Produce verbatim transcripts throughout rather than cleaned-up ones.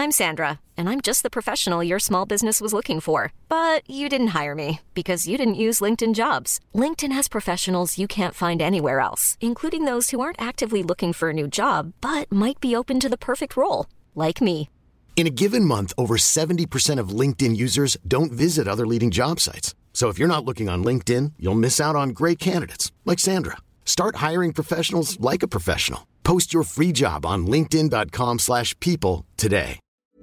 I'm Sandra, and I'm just the professional your small business was looking for. But you didn't hire me because you didn't use LinkedIn Jobs. LinkedIn has professionals you can't find anywhere else, including those who aren't actively looking for a new job, but might be open to the perfect role, like me. In a given month, over seventy percent of LinkedIn users don't visit other leading job sites. So if you're not looking on LinkedIn, you'll miss out on great candidates like Sandra. Start hiring professionals like a professional. Post your free job on linkedin.com slash people today.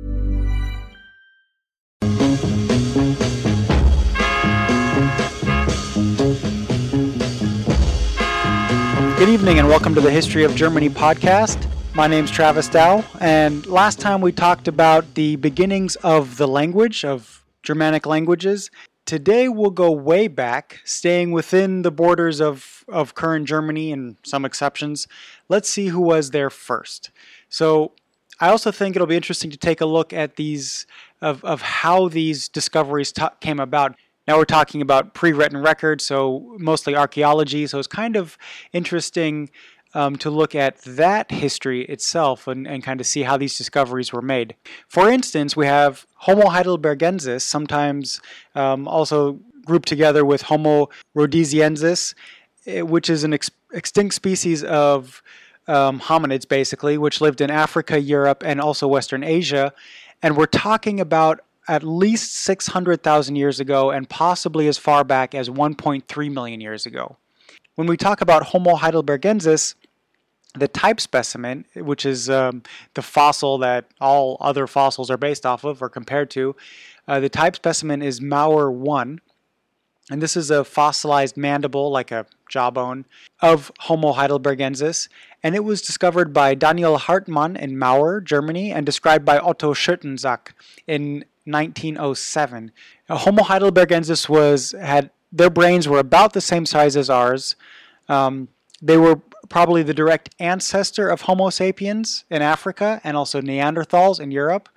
Good evening and welcome to the History of Germany podcast. My name's Travis Dow, and last time we talked about the beginnings of the language, of Germanic languages. Today we'll go way back, staying within the borders of, of current Germany and some exceptions. Let's see who was there first. So I also think it'll be interesting to take a look at these, of, of how these discoveries t- came about. Now we're talking about pre-written records, so mostly archaeology, so it's kind of interesting um, to look at that history itself and, and kind of see how these discoveries were made. For instance, we have Homo heidelbergensis, sometimes um, also grouped together with Homo rhodesiensis, which is an ex- extinct species of um, hominids, basically, which lived in Africa, Europe, and also Western Asia. And we're talking about at least six hundred thousand years ago and possibly as far back as one point three million years ago. When we talk about Homo heidelbergensis, the type specimen, which is um, the fossil that all other fossils are based off of or compared to, uh, the type specimen is Mauer one. And this is a fossilized mandible, like a jawbone, of Homo heidelbergensis. And it was discovered by Daniel Hartmann in Mauer, Germany, and described by Otto Schüttensack in nineteen oh seven. Now, Homo heidelbergensis was had their brains were about the same size as ours. Um, they were probably the direct ancestor of Homo sapiens in Africa and also Neanderthals in Europe,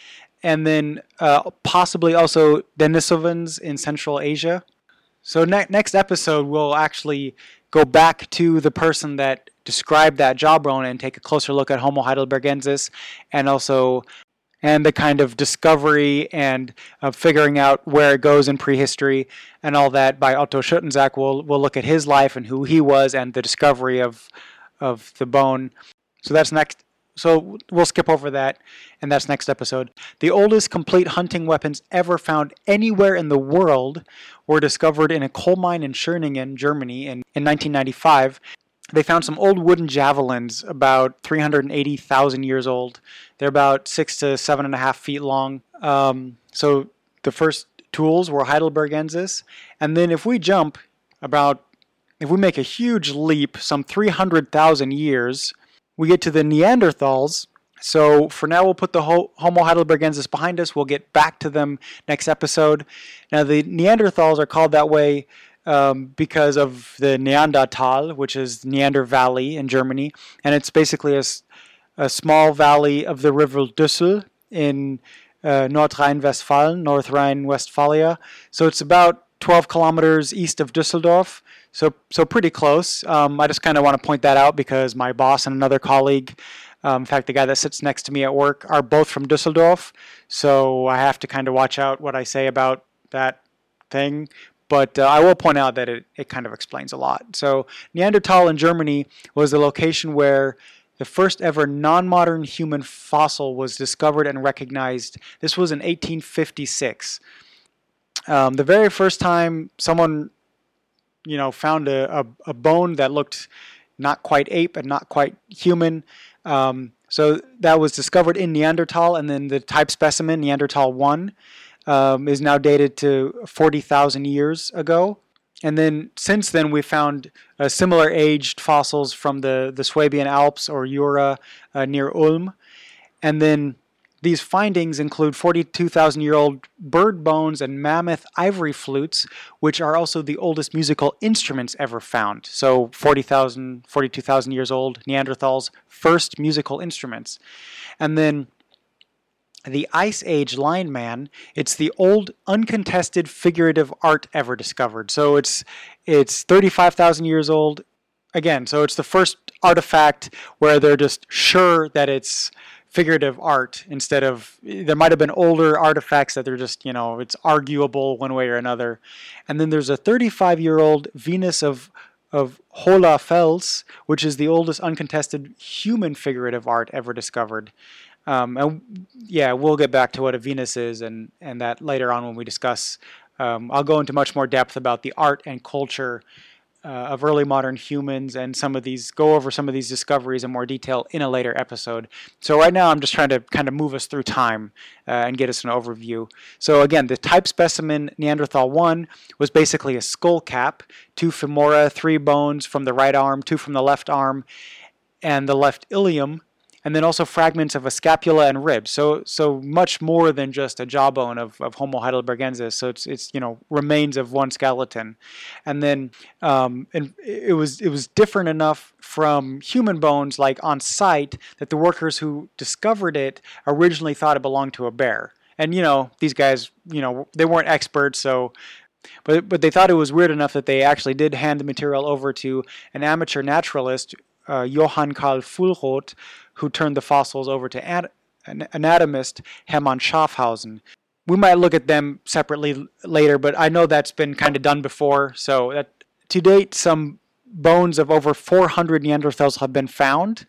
and then uh, possibly also Denisovans in Central Asia. So ne- next episode, we'll actually go back to the person that described that jawbone and take a closer look at Homo heidelbergensis and also and the kind of discovery and uh, figuring out where it goes in prehistory and all that by Otto Schüttensack. We'll, we'll look at his life and who he was and the discovery of of the bone. So that's next. So we'll skip over that, and that's next episode. The oldest complete hunting weapons ever found anywhere in the world were discovered in a coal mine in Schöningen, Germany in, in nineteen ninety-five. They found some old wooden javelins about three hundred eighty thousand years old. They're about six to seven and a half feet long. Um, so the first tools were Heidelbergensis. And then if we jump about, if we make a huge leap, some three hundred thousand years, we get to the Neanderthals. So for now, we'll put the Homo heidelbergensis behind us. We'll get back to them next episode. Now, the Neanderthals are called that way Um, because of the Neandertal, which is Neander Valley in Germany, and it's basically a, a small valley of the river Düssel in uh, North Rhine-Westfalen, North Rhine-Westphalia. So it's about twelve kilometers east of Düsseldorf, so so pretty close. Um, I just kind of want to point that out because my boss and another colleague, um, in fact, the guy that sits next to me at work, are both from Düsseldorf, so I have to kind of watch out what I say about that thing. But uh, I will point out that it, it kind of explains a lot. So Neanderthal in Germany was the location where the first ever non-modern human fossil was discovered and recognized. This was in eighteen fifty-six. Um, the very first time someone, you know, found a, a, a bone that looked not quite ape and not quite human. Um, so that was discovered in Neanderthal, and then the type specimen, Neanderthal one, Um, is now dated to forty thousand years ago. And then since then, we found uh, similar aged fossils from the, the Swabian Alps or Jura uh, near Ulm. And then these findings include forty-two thousand year old bird bones and mammoth ivory flutes, which are also the oldest musical instruments ever found. So forty thousand, forty-two thousand years old, Neanderthals' first musical instruments. And then the Ice Age Line Man, it's the old uncontested figurative art ever discovered. So it's it's thirty-five thousand years old. Again, so it's the first artifact where they're just sure that it's figurative art instead of, there might have been older artifacts that they're just, you know, it's arguable one way or another. And then there's a thirty-five-year-old Venus of of Hohlafels, which is the oldest uncontested human figurative art ever discovered. Um, and yeah, we'll get back to what a Venus is and, and that later on when we discuss. Um, I'll go into much more depth about the art and culture Uh, of early modern humans and some of these, go over some of these discoveries in more detail in a later episode. So right now I'm just trying to kind of move us through time uh, and get us an overview. So again, the type specimen Neanderthal one was basically a skull cap, two femora, three bones from the right arm, two from the left arm, and the left ilium, and then also fragments of a scapula and ribs. So so much more than just a jawbone of, of Homo heidelbergensis. So it's it's you know remains of one skeleton, and then um, and it was it was different enough from human bones, like on site, that the workers who discovered it originally thought it belonged to a bear. And you know these guys, you know they weren't experts, so. But but they thought it was weird enough that they actually did hand the material over to an amateur naturalist, uh, Johann Karl Fuhlrott, who turned the fossils over to an anatomist Hermann Schaffhausen. We might look at them separately later, but I know that's been kind of done before. So that, to date, some bones of over four hundred Neanderthals have been found,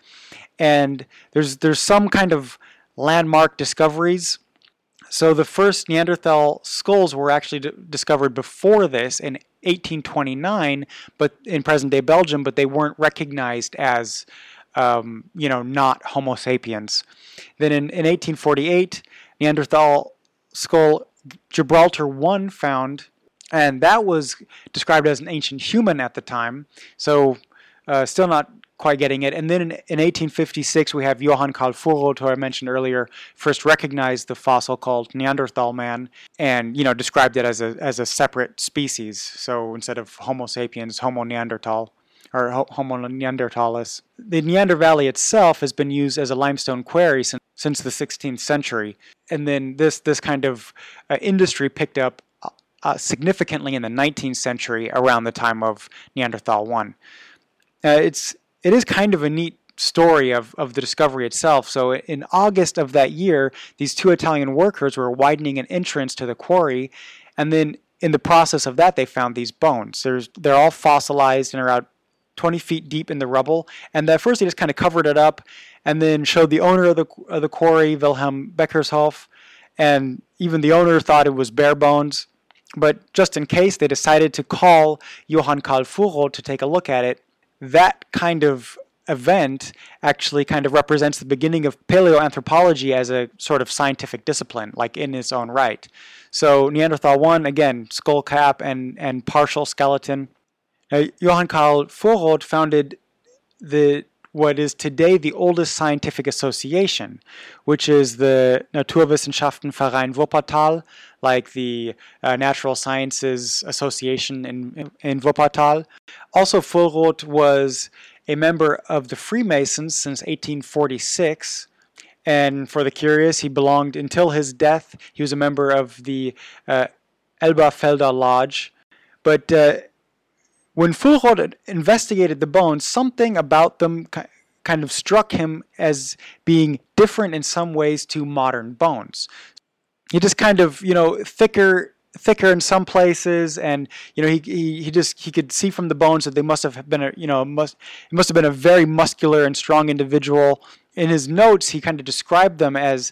and there's there's some kind of landmark discoveries. So the first Neanderthal skulls were actually d- discovered before this in eighteen twenty-nine, but in present-day Belgium, but they weren't recognized as Um, you know, not Homo sapiens. Then in, in eighteen forty-eight, Neanderthal skull Gibraltar one found, and that was described as an ancient human at the time, so uh, still not quite getting it. And then in, in eighteen fifty-six, we have Johann Karl Fuhlrott, who I mentioned earlier, first recognized the fossil called Neanderthal man, and you know described it as a as a separate species. So instead of Homo sapiens, Homo Neanderthal, or Homo neanderthalis. The Neander Valley itself has been used as a limestone quarry since, since the sixteenth century. And then this this kind of uh, industry picked up uh, significantly in the nineteenth century around the time of Neanderthal one. Uh, it's, it is kind of a neat story of, of the discovery itself. So in August of that year, these two Italian workers were widening an entrance to the quarry, and then in the process of that, they found these bones. There's, they're all fossilized and are out twenty feet deep in the rubble, and at first they just kind of covered it up and then showed the owner of the of the quarry, Wilhelm Beckershoff, and even the owner thought it was bare bones. But just in case, they decided to call Johann Karl Fuhlrott to take a look at it. That kind of event actually kind of represents the beginning of paleoanthropology as a sort of scientific discipline, like in its own right. So Neanderthal one, again, skull cap and, and partial skeleton. Uh, Johann Karl Fuhlrott founded the what is today the oldest scientific association, which is the Naturwissenschaftenverein Wuppertal, like the uh, Natural Sciences Association in, in Wuppertal. Also, Fuhlrott was a member of the Freemasons since eighteen forty-six. And for the curious, he belonged, until his death, he was a member of the uh, Elberfelder Lodge. But uh, when Fuhlrott investigated the bones, something about them kind of struck him as being different in some ways to modern bones. He just kind of, you know, thicker, thicker in some places, and you know, he he, he just he could see from the bones that they must have been a, you know, must it must have been a very muscular and strong individual. In his notes, he kind of described them as,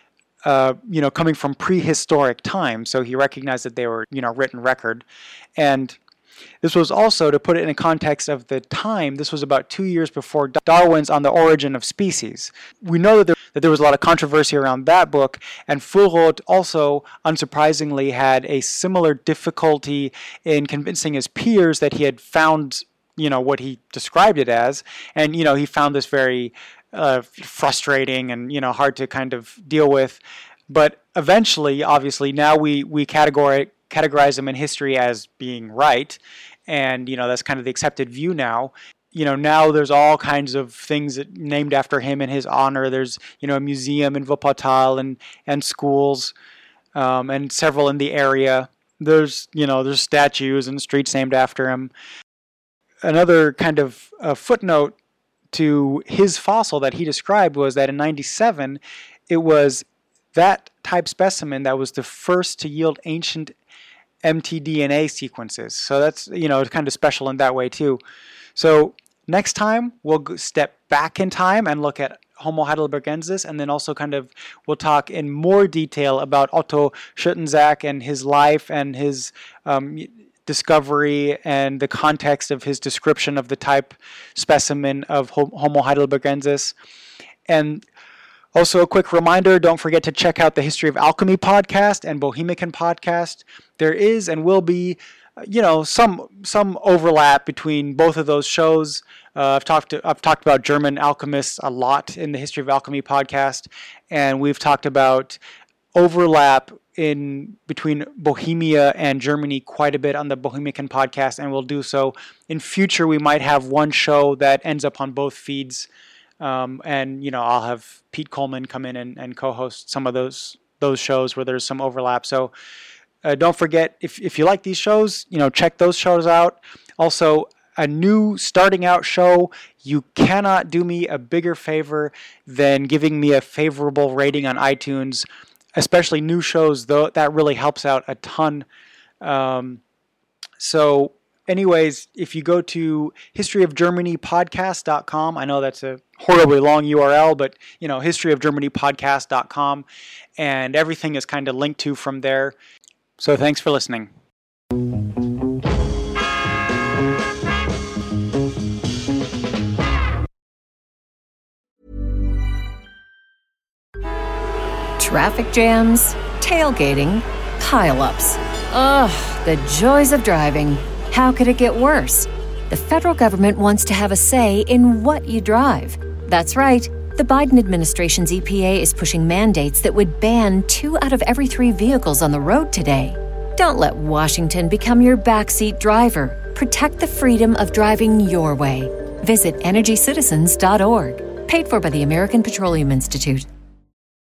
uh, you know, coming from prehistoric times. So he recognized that they were, you know, written record, and this was also, to put it in a context of the time, this was about two years before Darwin's On the Origin of Species. We know that there, that there was a lot of controversy around that book, and Fuhlrott also, unsurprisingly, had a similar difficulty in convincing his peers that he had found, you know, what he described it as, and, you know, he found this very uh, frustrating and, you know, hard to kind of deal with. But eventually, obviously, now we, we categorize categorize them in history as being right, and you know that's kind of the accepted view now. You know, now there's all kinds of things that, named after him in his honor. There's, you know, a museum in Wuppertal and and schools, um, and several in the area. There's, you know, there's statues and streets named after him. Another kind of uh, footnote to his fossil that he described was that in ninety-seven, it was that type specimen that was the first to yield ancient mtDNA sequences. So that's, you know, kind of special in that way too. So next time we'll step back in time and look at Homo heidelbergensis, and then also kind of we'll talk in more detail about Otto Schoetensack and his life and his um, discovery and the context of his description of the type specimen of Homo heidelbergensis. And also a quick reminder, don't forget to check out the History of Alchemy podcast and Bohemican podcast. There is and will be, you know, some some overlap between both of those shows. Uh, I've talked to, I've talked about German alchemists a lot in the History of Alchemy podcast, and we've talked about overlap in between Bohemia and Germany quite a bit on the Bohemican podcast, and we'll do so in future. We might have one show that ends up on both feeds, um, and you know, I'll have Pete Coleman come in and, and co-host some of those those shows where there's some overlap. So uh, don't forget, if if you like these shows, you know, check those shows out. Also, a new starting out show, you cannot do me a bigger favor than giving me a favorable rating on iTunes, especially new shows, though that really helps out a ton. Um, so anyways, if you go to history of germany podcast dot com, I know that's a horribly long U R L, but you know, history of germany podcast dot com, and everything is kind of linked to from there. So thanks for listening. Traffic jams, tailgating, pileups. Ugh, the joys of driving. How could it get worse? The federal government wants to have a say in what you drive. That's right. The Biden administration's E P A is pushing mandates that would ban two out of every three vehicles on the road today. Don't let Washington become your backseat driver. Protect the freedom of driving your way. Visit energy citizens dot org. Paid for by the American Petroleum Institute.